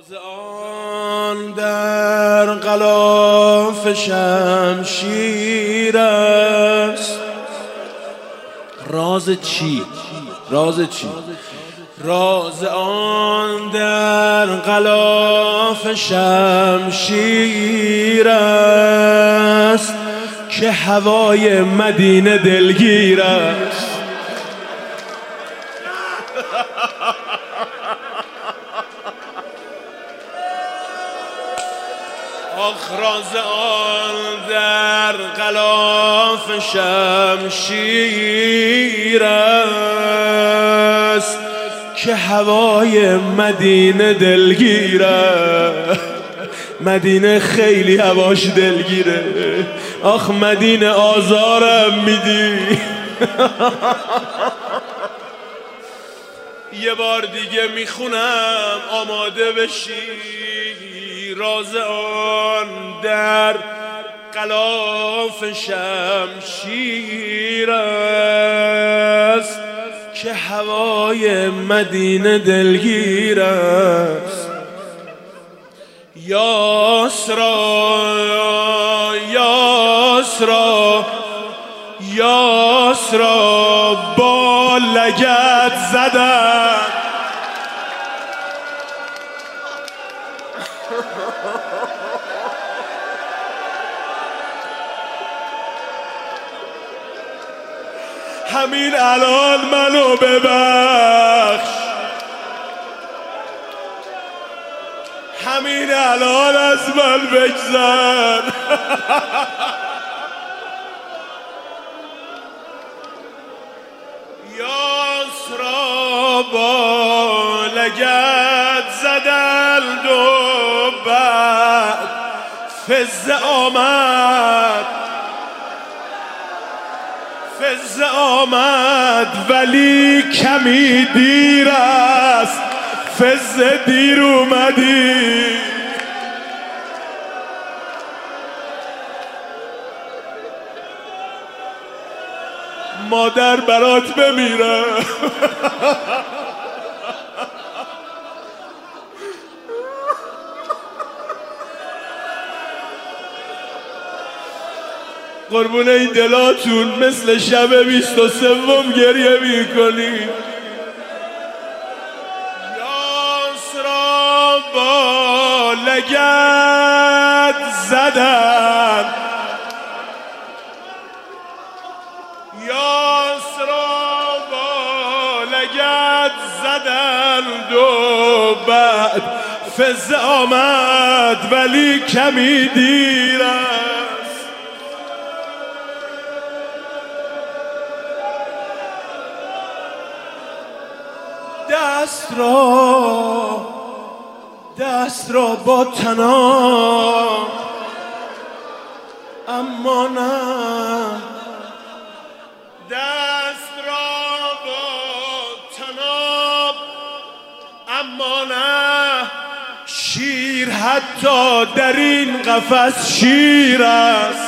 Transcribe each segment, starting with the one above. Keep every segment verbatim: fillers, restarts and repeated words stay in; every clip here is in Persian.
راز آن در غلاف شمشیر است. راز چی؟ راز چی؟ راز آن در غلاف شمشیر است که هوای مدینه دلگیر است. آخ راز آن در غلاف شمشیر است که هوای مدینه دلگیر است. مدینه خیلی هواش دلگیره. آخ مدینه آزارم میدی. یه بار دیگه میخونم آماده بشی. راز آن در غلاف شمشیر است که هوای مدینه دلگیر است. یاسرا یاسرا یاسرا با لگد زدن. همین الان منو ببخش. همین الان از من بگذر. یاسرا با لگد زدند و بعد فزه آمد. فزه آمد ولی کمی دیر است. فزه دیر اومدی. مادر برات بمیره. قربون این دلاتون مثل شب بیست و سوم گریه میکنی. یاسرا با لگد زدن. یاسرا با لگد زدن و بعد فزه آمد ولی کمی دیر است. دست را دست را با تناب اما نه. دست را با تناب اما نه. شیر حتی در این قفس شیر است.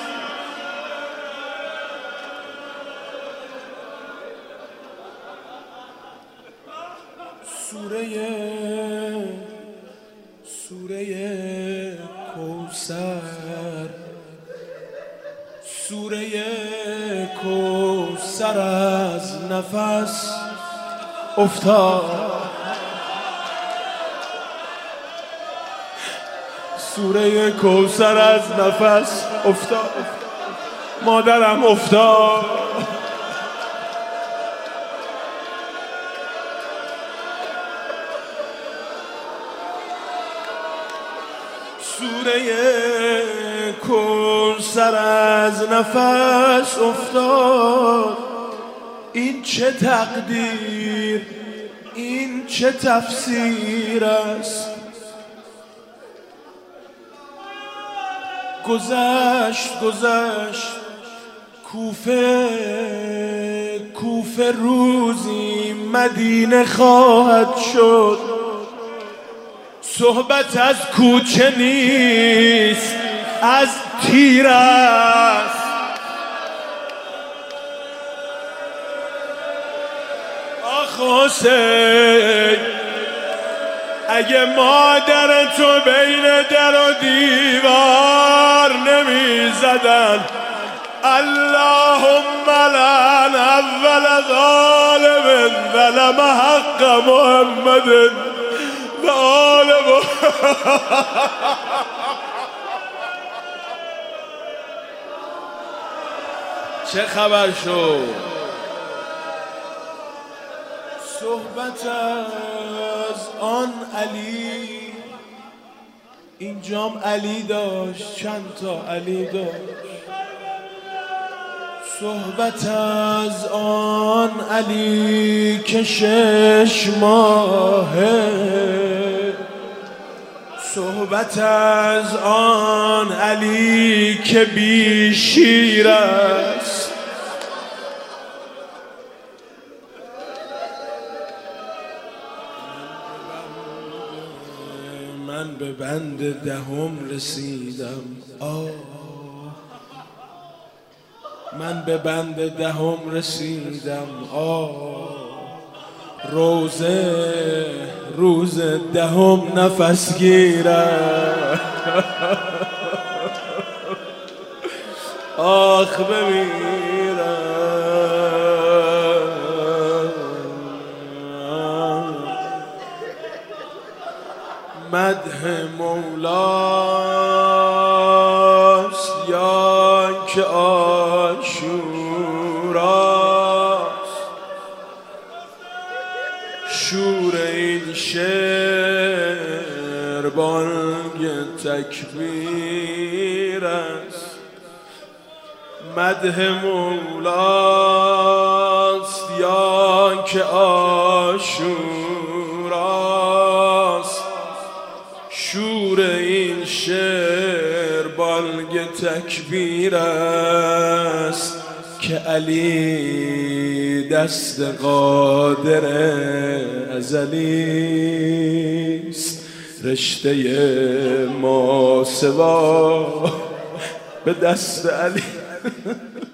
سوره سوره کوثر سوره کوثر از نفس افتاد. سوره کوثر از نفس افتاد. مادرم افتاد. سوره کوثر از نفس افتاد. این چه تقدیر، این چه تفسیر است. گذشت گذشت کوفه کوفه روزی مدینه خواهد شد. صحبت از کوچه نیست از تیر است. آخ حسین اگه مادر تو بین در و دیوار نمی زدن اللهم لعن اول ظالم ظلم حق محمد و آل چه خبر شد؟ صحبت از آن علی، اینجام علی داشت، چند تا علی داشت. صحبت از آن علی که شش ماهه، صحبت از آن علی که بی شیر است. من به بند دهم رسیدم، آه من به بند دهم رسیدم، آه روزه روز دهم نفس گیرم، آخ بمیرم. مدح مولاست یا که آشوراست، شور این شعر بانگ تکبیر است. مدح مولاست یا که آشوراست، شور این شعر بانگ تکبیر است که علی دست قادر ازلیست. رشته ماسوا به دست علی